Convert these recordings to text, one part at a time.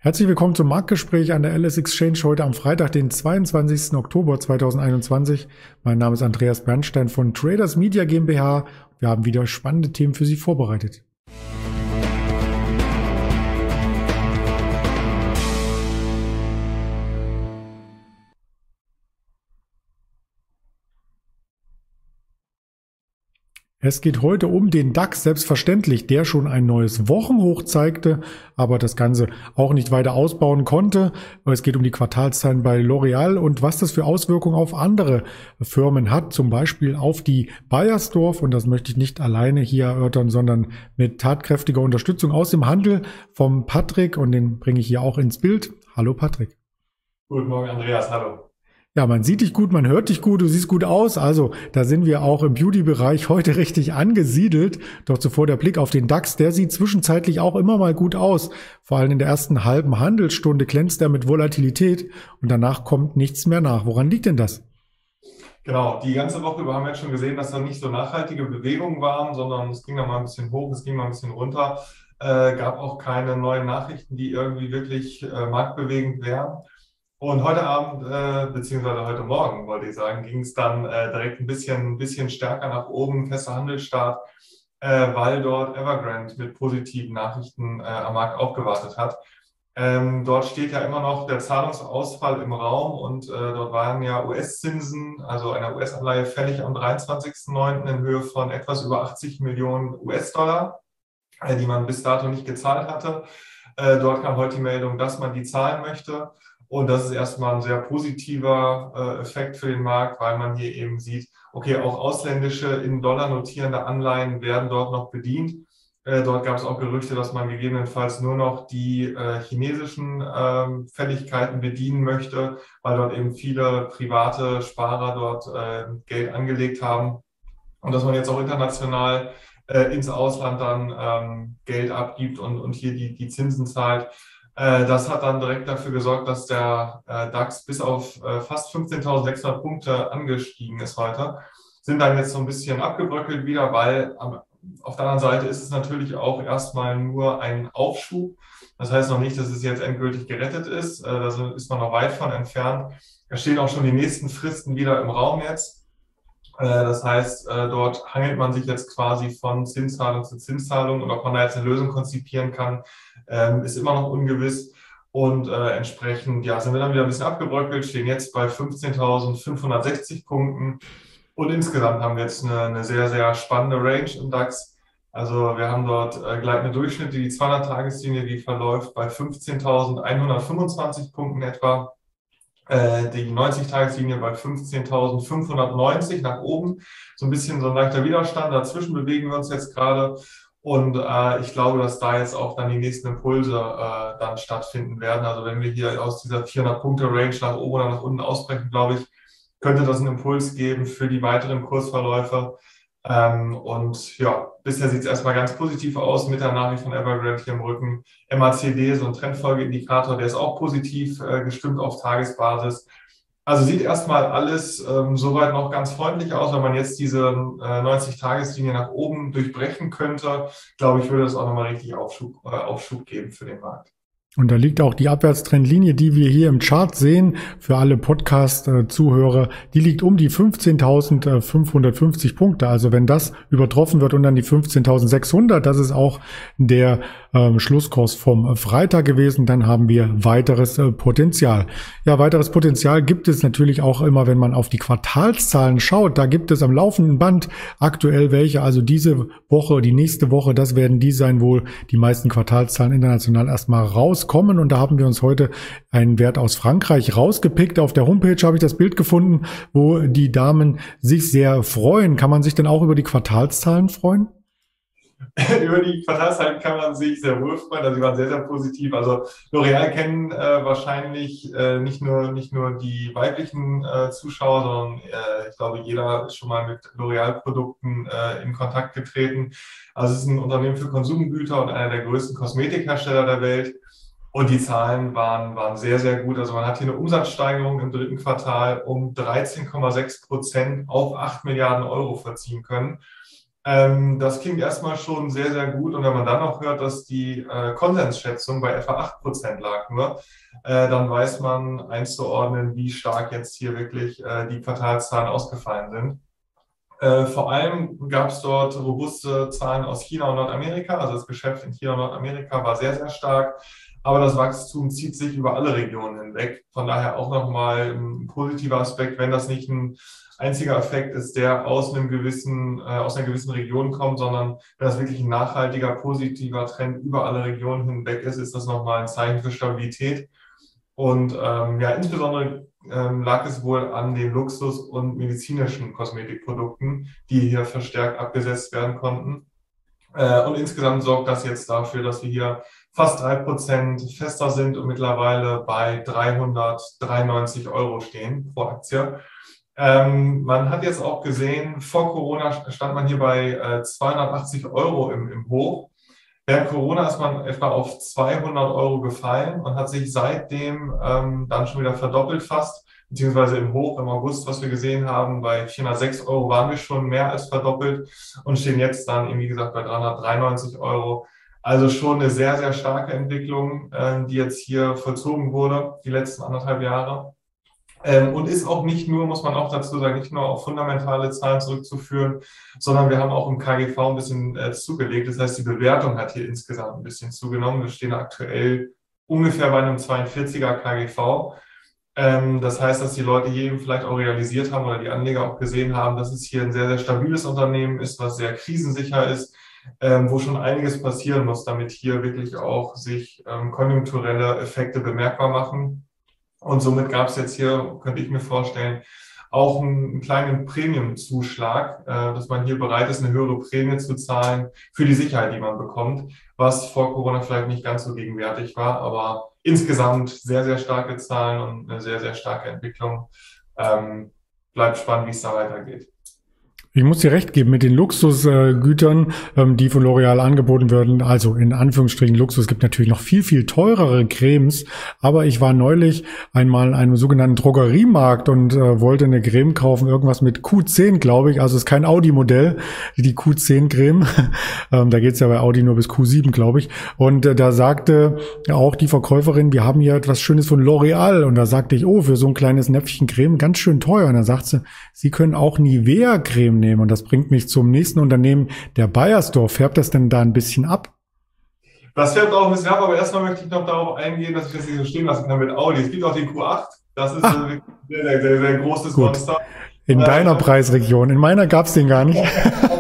Herzlich willkommen zum Marktgespräch an der LS Exchange heute am Freitag, den 22. Oktober 2021. Mein Name ist Andreas Bernstein von Traders Media GmbH. Wir haben wieder spannende Themen für Sie vorbereitet. Es geht heute um den DAX, selbstverständlich, der schon ein neues Wochenhoch zeigte, aber das Ganze auch nicht weiter ausbauen konnte. Es geht um die Quartalszahlen bei L'Oréal und was das für Auswirkungen auf andere Firmen hat, zum Beispiel auf die Beiersdorf. Und das möchte ich nicht alleine hier erörtern, sondern mit tatkräftiger Unterstützung aus dem Handel vom Patrick, und den bringe ich hier auch ins Bild. Hallo Patrick. Guten Morgen Andreas, hallo. Ja, man sieht dich gut, man hört dich gut, du siehst gut aus. Also da sind wir auch im Beauty-Bereich heute richtig angesiedelt. Doch zuvor der Blick auf den DAX, der sieht zwischenzeitlich auch immer mal gut aus. Vor allem in der ersten halben Handelsstunde glänzt er mit Volatilität und danach kommt nichts mehr nach. Woran liegt denn das? Genau, die ganze Woche über haben wir jetzt schon gesehen, dass da nicht so nachhaltige Bewegungen waren, sondern es ging dann mal ein bisschen hoch, es ging mal ein bisschen runter. Gab auch keine neuen Nachrichten, die irgendwie wirklich marktbewegend wären. Und heute Abend, beziehungsweise heute Morgen, wollte ich sagen, ging es dann direkt ein bisschen stärker nach oben, fester Handelsstart, weil dort Evergrande mit positiven Nachrichten am Markt aufgewartet hat. Dort steht ja immer noch der Zahlungsausfall im Raum und dort waren ja US-Zinsen, also eine US-Anleihe fällig am 23.09. in Höhe von etwas über 80 Millionen US-Dollar, die man bis dato nicht gezahlt hatte. Dort kam heute die Meldung, dass man die zahlen möchte. Und das ist erstmal ein sehr positiver Effekt für den Markt, weil man hier eben sieht, okay, auch ausländische in Dollar notierende Anleihen werden dort noch bedient. Dort gab es auch Gerüchte, dass man gegebenenfalls nur noch die chinesischen Fälligkeiten bedienen möchte, weil dort eben viele private Sparer dort Geld angelegt haben. Und dass man jetzt auch international ins Ausland dann Geld abgibt und hier die Zinsen zahlt. Das hat dann direkt dafür gesorgt, dass der DAX bis auf fast 15.600 Punkte angestiegen ist heute. Sind dann jetzt so ein bisschen abgebröckelt wieder, weil auf der anderen Seite ist es natürlich auch erstmal nur ein Aufschub. Das heißt noch nicht, dass es jetzt endgültig gerettet ist. Da ist man noch weit von entfernt. Da stehen auch schon die nächsten Fristen wieder im Raum jetzt. Das heißt, dort hangelt man sich jetzt quasi von Zinszahlung zu Zinszahlung, und ob man da jetzt eine Lösung konzipieren kann, ist immer noch ungewiss. Und entsprechend sind wir dann wieder ein bisschen abgebröckelt, stehen jetzt bei 15.560 Punkten. Und insgesamt haben wir jetzt eine sehr, sehr spannende Range im DAX. Also wir haben dort gleitende Durchschnitte, die 200-Tageslinie, die verläuft bei 15.125 Punkten etwa. Die 90-Tageslinie bei 15.590 nach oben. So ein bisschen so ein leichter Widerstand. Dazwischen bewegen wir uns jetzt gerade. Und ich glaube, dass da jetzt auch dann die nächsten Impulse dann stattfinden werden. Also wenn wir hier aus dieser 400-Punkte-Range nach oben oder nach unten ausbrechen, glaube ich, könnte das einen Impuls geben für die weiteren Kursverläufe. Und ja, bisher sieht es erstmal ganz positiv aus mit der Nachricht von Evergrande hier im Rücken. MACD, so ein Trendfolgeindikator, der ist auch positiv gestimmt auf Tagesbasis. Also sieht erstmal alles soweit noch ganz freundlich aus. Wenn man jetzt diese 90-Tageslinie nach oben durchbrechen könnte, glaube ich, würde das auch nochmal richtig Aufschub geben für den Markt. Und da liegt auch die Abwärtstrendlinie, die wir hier im Chart sehen, für alle Podcast-Zuhörer, die liegt um die 15.550 Punkte. Also wenn das übertroffen wird und dann die 15.600, das ist auch der Schlusskurs vom Freitag gewesen, dann haben wir weiteres Potenzial. Ja, weiteres Potenzial gibt es natürlich auch immer, wenn man auf die Quartalszahlen schaut. Da gibt es am laufenden Band aktuell welche, also diese Woche, die nächste Woche, das werden die sein, wohl die meisten Quartalszahlen international erstmal rauskommen. Und da haben wir uns heute einen Wert aus Frankreich rausgepickt. Auf der Homepage habe ich das Bild gefunden, wo die Damen sich sehr freuen. Kann man sich denn auch über die Quartalszahlen freuen? Über die Quartalszahlen kann man sich sehr wohl freuen. Also die waren sehr, sehr positiv. Also L'Oréal kennen wahrscheinlich nicht nur die weiblichen Zuschauer, sondern ich glaube, jeder ist schon mal mit L'Oréal-Produkten in Kontakt getreten. Also es ist ein Unternehmen für Konsumgüter und einer der größten Kosmetikhersteller der Welt. Und die Zahlen waren sehr, sehr gut. Also man hat hier eine Umsatzsteigerung im dritten Quartal um 13,6% auf 8 Milliarden Euro verziehen können. Das klingt erstmal schon sehr, sehr gut. Und wenn man dann noch hört, dass die Konsensschätzung bei etwa 8% lag nur, dann weiß man einzuordnen, wie stark jetzt hier wirklich die Quartalszahlen ausgefallen sind. Vor allem gab es dort robuste Zahlen aus China und Nordamerika. Also das Geschäft in China und Nordamerika war sehr, sehr stark. Aber das Wachstum zieht sich über alle Regionen hinweg. Von daher auch nochmal ein positiver Aspekt, wenn das nicht ein einziger Effekt ist, der aus einer gewissen Region kommt, sondern wenn das wirklich ein nachhaltiger, positiver Trend über alle Regionen hinweg ist, ist das nochmal ein Zeichen für Stabilität. Und ja, insbesondere lag es wohl an den Luxus- und medizinischen Kosmetikprodukten, die hier verstärkt abgesetzt werden konnten. Und insgesamt sorgt das jetzt dafür, dass wir hier fast 3% fester sind und mittlerweile bei 393 Euro stehen pro Aktie. Man hat jetzt auch gesehen, vor Corona stand man hier bei 280 Euro im Hoch. Während Corona ist man etwa auf 200 Euro gefallen und hat sich seitdem dann schon wieder verdoppelt fast, beziehungsweise im Hoch im August, was wir gesehen haben, bei 406 Euro waren wir schon mehr als verdoppelt und stehen jetzt dann, wie gesagt, bei 393 Euro. Also schon eine sehr, sehr starke Entwicklung, die jetzt hier vollzogen wurde, die letzten 1,5 Jahre. Und ist auch nicht nur, muss man auch dazu sagen, nicht nur auf fundamentale Zahlen zurückzuführen, sondern wir haben auch im KGV ein bisschen zugelegt. Das heißt, die Bewertung hat hier insgesamt ein bisschen zugenommen. Wir stehen aktuell ungefähr bei einem 42er KGV. Das heißt, dass die Leute hier eben vielleicht auch realisiert haben oder die Anleger auch gesehen haben, dass es hier ein sehr, sehr stabiles Unternehmen ist, was sehr krisensicher ist, wo schon einiges passieren muss, damit hier wirklich auch sich konjunkturelle Effekte bemerkbar machen. Und somit gab es jetzt hier, könnte ich mir vorstellen, auch einen kleinen Prämienzuschlag, dass man hier bereit ist, eine höhere Prämie zu zahlen für die Sicherheit, die man bekommt, was vor Corona vielleicht nicht ganz so gegenwärtig war, aber insgesamt sehr, sehr starke Zahlen und eine sehr, sehr starke Entwicklung. Bleibt spannend, wie es da weitergeht. Ich muss dir recht geben, mit den Luxusgütern, die von L'Oréal angeboten werden, also in Anführungsstrichen Luxus, es gibt natürlich noch viel, viel teurere Cremes, aber ich war neulich einmal in einem sogenannten Drogeriemarkt und wollte eine Creme kaufen, irgendwas mit Q10, glaube ich, also es ist kein Audi-Modell, die Q10-Creme, da geht's ja bei Audi nur bis Q7, glaube ich, und da sagte auch die Verkäuferin, wir haben hier etwas Schönes von L'Oréal, und da sagte ich, oh, für so ein kleines Näpfchen Creme, ganz schön teuer, und dann sagt sie, Sie können auch Nivea-Creme nehmen. Und das bringt mich zum nächsten Unternehmen, der Beiersdorf. Färbt das denn da ein bisschen ab? Das färbt auch ein bisschen ab, aber erstmal möchte ich noch darauf eingehen, dass ich das nicht so stehen lassen kann mit Audi. Es gibt auch den Q8. Das ist ein sehr, sehr, sehr, sehr großes Gut. Monster. In deiner Preisregion. In meiner gab's den gar nicht.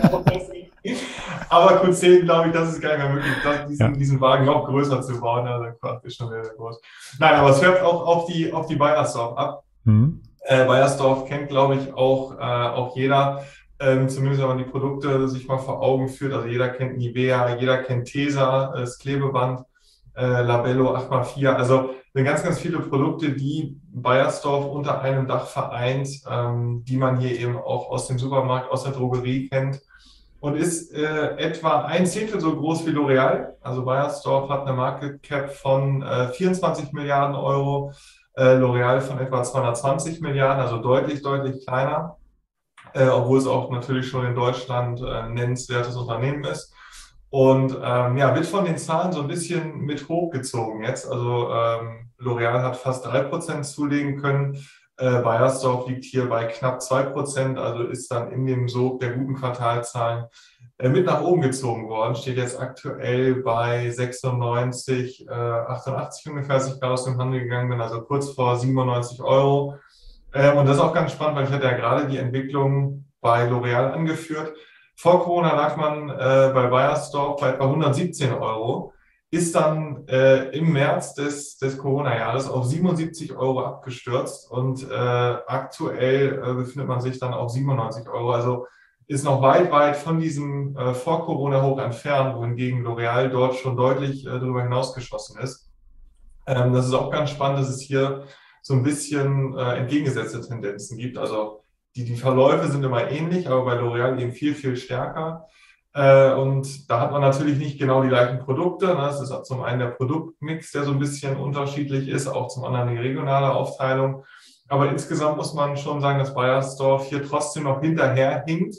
Aber Q10, glaube ich, das ist gar nicht mehr möglich, diesen Wagen noch größer zu bauen. Also Q8 ist schon sehr, sehr groß. Nein, aber es färbt auch auf die Beiersdorf ab. Beiersdorf kennt, glaube ich, auch jeder. Zumindest wenn man die Produkte sich mal vor Augen führt. Also jeder kennt Nivea, jeder kennt Tesa, das Klebeband, Labello 8x4. Also sind ganz, ganz viele Produkte, die Beiersdorf unter einem Dach vereint, die man hier eben auch aus dem Supermarkt, aus der Drogerie kennt. Und ist etwa 1/10 so groß wie L'Oréal. Also Beiersdorf hat eine Market Cap von 24 Milliarden Euro, L'Oréal von etwa 220 Milliarden, also deutlich, deutlich kleiner. Obwohl es auch natürlich schon in Deutschland ein nennenswertes Unternehmen ist. Und ja, wird von den Zahlen so ein bisschen mit hochgezogen jetzt. Also L'Oréal hat fast 3% zulegen können. Beiersdorf liegt hier bei knapp 2%, also ist dann in dem Sog der guten Quartalzahlen mit nach oben gezogen worden. Steht jetzt aktuell bei 96, 88 ungefähr, als ich gerade aus dem Handel gegangen bin, also kurz vor 97 Euro. Und das ist auch ganz spannend, weil ich hatte ja gerade die Entwicklung bei L'Oréal angeführt. Vor Corona lag man bei Beiersdorf bei etwa 117 Euro, ist dann im März des Corona-Jahres auf 77 Euro abgestürzt und aktuell befindet man sich dann auf 97 Euro. Also ist noch weit, weit von diesem Vor-Corona-Hoch entfernt, wohingegen L'Oréal dort schon deutlich darüber hinausgeschossen ist. Das ist auch ganz spannend, dass es hier so ein bisschen entgegengesetzte Tendenzen gibt. Also die Verläufe sind immer ähnlich, aber bei L'Oréal eben viel, viel stärker. Und da hat man natürlich nicht genau die gleichen Produkte. Ne? Das ist zum einen der Produktmix, der so ein bisschen unterschiedlich ist, auch zum anderen die regionale Aufteilung. Aber insgesamt muss man schon sagen, dass Beiersdorf hier trotzdem noch hinterherhinkt.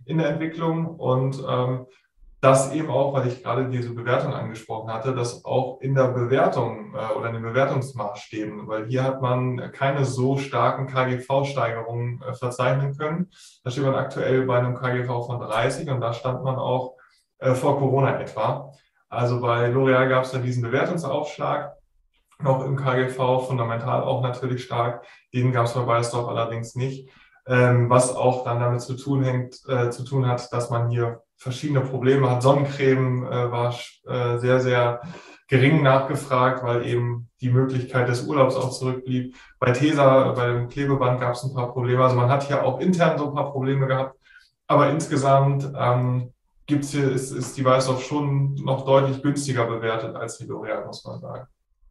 in der Entwicklung und das eben auch, weil ich gerade diese Bewertung angesprochen hatte, dass auch in der Bewertung oder in den Bewertungsmaßstäben, weil hier hat man keine so starken KGV-Steigerungen verzeichnen können. Da steht man aktuell bei einem KGV von 30 und da stand man auch vor Corona etwa. Also bei L'Oréal gab es dann diesen Bewertungsaufschlag, noch im KGV, fundamental auch natürlich stark. Den gab es bei Beiersdorf allerdings nicht, was auch dann damit zu tun hat, dass man hier verschiedene Probleme hat. Sonnencreme war sehr, sehr gering nachgefragt, weil eben die Möglichkeit des Urlaubs auch zurückblieb. Bei Tesa, bei dem Klebeband gab es ein paar Probleme. Also man hat hier auch intern so ein paar Probleme gehabt. Aber insgesamt ist die Beiersdorf schon noch deutlich günstiger bewertet als die L'Oréal, muss man sagen.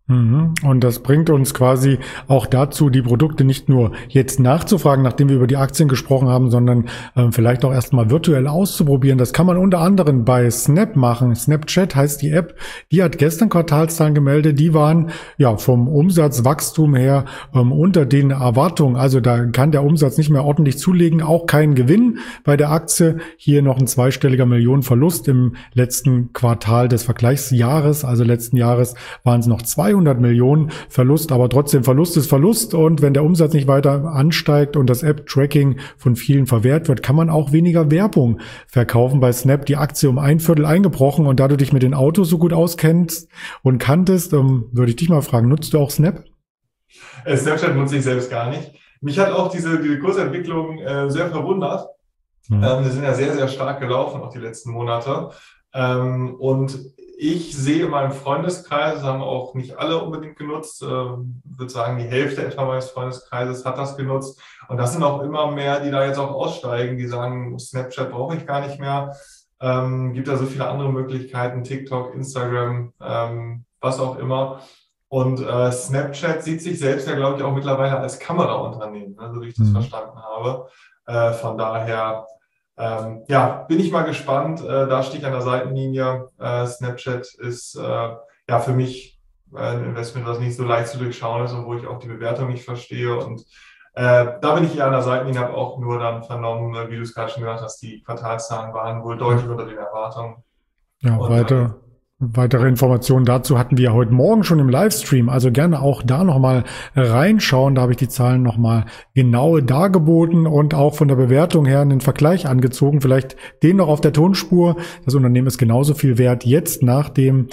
Und das bringt uns quasi auch dazu, die Produkte nicht nur jetzt nachzufragen, nachdem wir über die Aktien gesprochen haben, sondern vielleicht auch erstmal virtuell auszuprobieren. Das kann man unter anderem bei Snap machen. Snapchat heißt die App. Die hat gestern Quartalszahlen gemeldet. Die waren ja vom Umsatzwachstum her unter den Erwartungen. Also da kann der Umsatz nicht mehr ordentlich zulegen. Auch kein Gewinn bei der Aktie. Hier noch ein zweistelliger Millionenverlust im letzten Quartal des Vergleichsjahres. Also letzten Jahres waren es noch 200 Millionen Verlust, aber trotzdem Verlust ist Verlust und wenn der Umsatz nicht weiter ansteigt und das App-Tracking von vielen verwehrt wird, kann man auch weniger Werbung verkaufen. Bei Snap die Aktie um 1/4 eingebrochen und da du dich mit den Autos so gut auskennst und kanntest, würde ich dich mal fragen, nutzt du auch Snap? Snapchat nutze ich selbst gar nicht. Mich hat auch diese Kursentwicklung sehr verwundert. Wir sind ja sehr, sehr stark gelaufen auch die letzten Monate. Und ich sehe in meinem Freundeskreis, haben auch nicht alle unbedingt genutzt, würde sagen, die Hälfte etwa meines Freundeskreises hat das genutzt. Und das sind auch immer mehr, die da jetzt auch aussteigen, die sagen, Snapchat brauche ich gar nicht mehr. Gibt da so viele andere Möglichkeiten, TikTok, Instagram, was auch immer. Und Snapchat sieht sich selbst ja, glaube ich, auch mittlerweile als Kameraunternehmen, so wie ich das verstanden habe. Von daher bin ich mal gespannt. Da stehe ich an der Seitenlinie. Snapchat ist für mich ein Investment, was nicht so leicht zu durchschauen ist und wo ich auch die Bewertung nicht verstehe. Und da bin ich eher an der Seitenlinie, habe auch nur dann vernommen, wie du es gerade schon gesagt hast, die Quartalszahlen waren wohl deutlich unter den Erwartungen. Ja, und weitere Informationen dazu hatten wir heute Morgen schon im Livestream, also gerne auch da nochmal reinschauen. Da habe ich die Zahlen nochmal genau dargeboten und auch von der Bewertung her einen Vergleich angezogen. Vielleicht den noch auf der Tonspur. Das Unternehmen ist genauso viel wert jetzt nach dem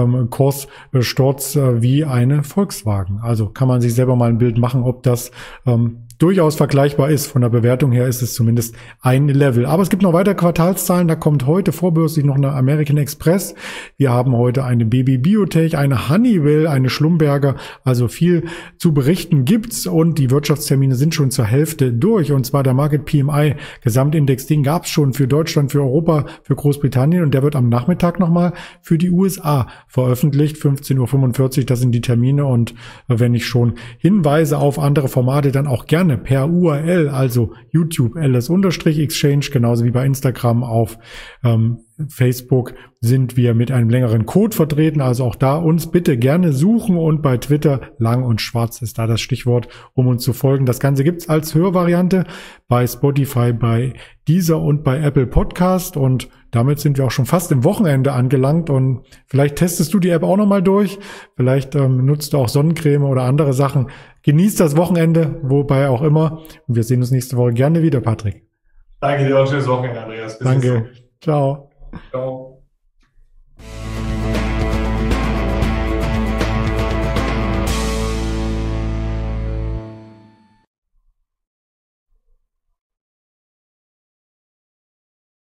Kurssturz wie eine Volkswagen. Also kann man sich selber mal ein Bild machen, ob das durchaus vergleichbar ist. Von der Bewertung her ist es zumindest ein Level. Aber es gibt noch weitere Quartalszahlen. Da kommt heute vorbörslich noch eine American Express. Wir haben heute eine Baby Biotech, eine Honeywell, eine Schlumberger. Also viel zu berichten gibt's und die Wirtschaftstermine sind schon zur Hälfte durch. Und zwar der Market PMI Gesamtindex, den gab's schon für Deutschland, für Europa, für Großbritannien und der wird am Nachmittag nochmal für die USA veröffentlicht. 15:45 Uhr, das sind die Termine und wenn ich schon Hinweise auf andere Formate, dann auch gerne per URL, also YouTube LS_Exchange, genauso wie bei Instagram. Auf Facebook sind wir mit einem längeren Code vertreten, also auch da uns bitte gerne suchen und bei Twitter lang und schwarz ist da das Stichwort, um uns zu folgen. Das Ganze gibt's als Hörvariante bei Spotify, bei Deezer und bei Apple Podcast und damit sind wir auch schon fast im Wochenende angelangt und vielleicht testest du die App auch nochmal durch, vielleicht nutzt du auch Sonnencreme oder andere Sachen. Genießt das Wochenende, wobei auch immer und wir sehen uns nächste Woche gerne wieder, Patrick. Danke dir, auch ein schönes Wochenende, Andreas. Danke. Ciao. Ciao.